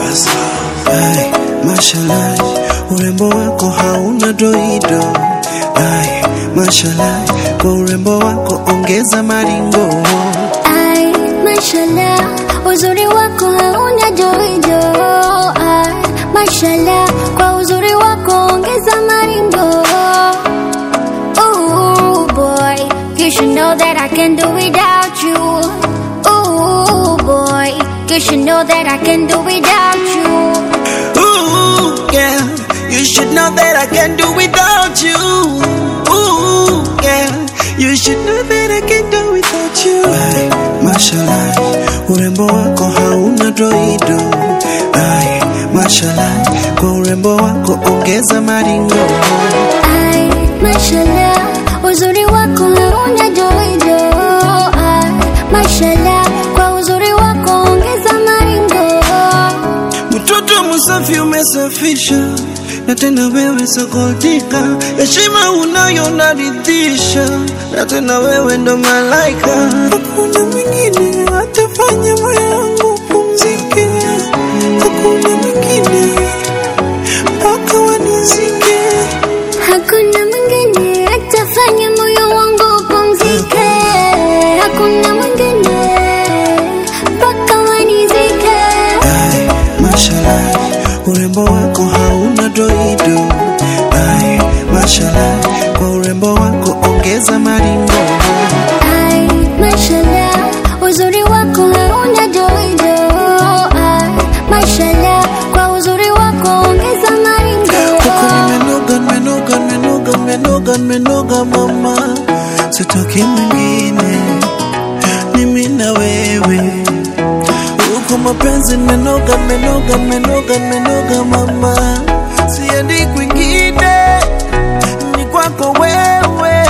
Ay, mashallah, urembo wako hauna doido. Ay, mashallah, kwa urembo wako ongeza maringo. Ay, mashallah, uzuri wako hauna doido. Ay, mashallah, kwa uzuri wako ongeza maringo. Ooh boy, you should know that I can do without you. Ooh boy, you should know that I can do without you. Ooh, yeah, you should know that I can do without you. Ooh, yeah, you should know that I can do without you. Ay, mashallah, urembo wako hauna doido. Ay, mashallah, kwa urembo wako ongeza maringo. Ay, mashallah, uzuri wako hauna doido. Ay, mashallah, kwa uzuri wako ongeza maringo. Mtoto msafi umesafisha, na tena wewe sokotika. Heshima unayo naridhisha, na tena wewe ndo malaika. Hakuna mwingine atafanya moyo wangu pumzike. Hakuna mwingine mpaka wanizike. Hakuna mwingine atafanya moyo wangu pumzike. Hakuna mwingine mpaka wanizike. Ay, mashallah, urembo wako hauna doido. Ay, mashallah, kwa urembo wako ongeza maringo. Ay, mashallah, uzuri wako hauna doido. Ay, mashallah, kwa uzuri wako ongeza maringo. Nimenoga mama, sitoki mwingine, mimi na wewe. Uko mapenzi nimenoga mama, siendi kwingine, ni kwako wewe.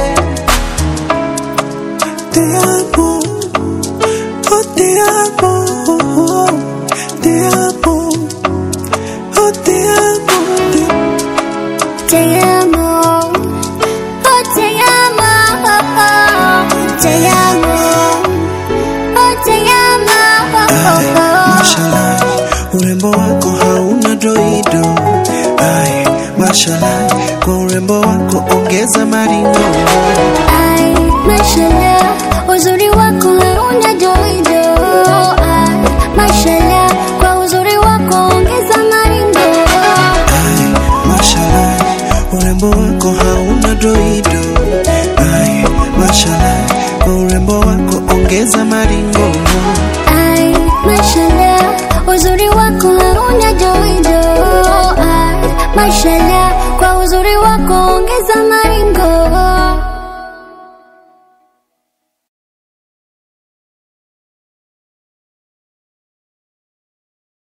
Te amo, oh te amo, te amo, oh te amo, Te amo, oh te amo, te amo, oh te amo. Mashallah, urembo wako hauna doido. Ay, mashallah, kwa urembo wako ongeza maringo. Ay, mashallah, uzuri wako hauna doido. Ay, mashallah, kwa uzuri wako ongeza maringo. Ay, mashallah, urembo wako hauna doido. Ay, mashallah, kwa urembo wako ongeza maringo. Ay, mashallah, uzuri wako hauna doido. Ay, mashallah.